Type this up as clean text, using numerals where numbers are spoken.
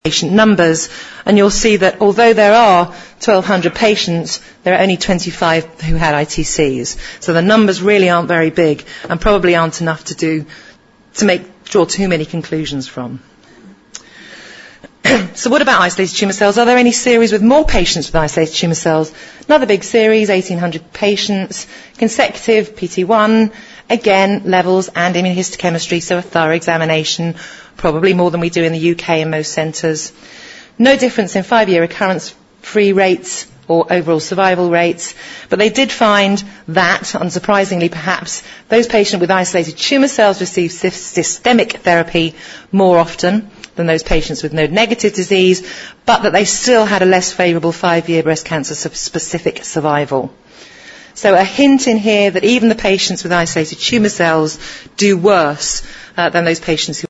patient numbers, and you'll see that although there are 1,200 patients, there are only 25 who had ITCs. So the numbers really aren't very big and probably aren't enough to draw too many conclusions from. So what about isolated tumour cells? Are there any series with more patients with isolated tumour cells? Another big series, 1,800 patients, consecutive PT1, again, levels and immunohistochemistry, so a thorough examination, probably more than we do in the UK in most centres. No difference in 5-year recurrence-free rates or overall survival rates, but they did find that, unsurprisingly perhaps, those patients with isolated tumour cells received systemic therapy more often than those patients with node-negative disease, but that they still had a less favourable 5-year breast cancer-specific survival. So a hint in here that even the patients with isolated tumour cells do worse than those patients who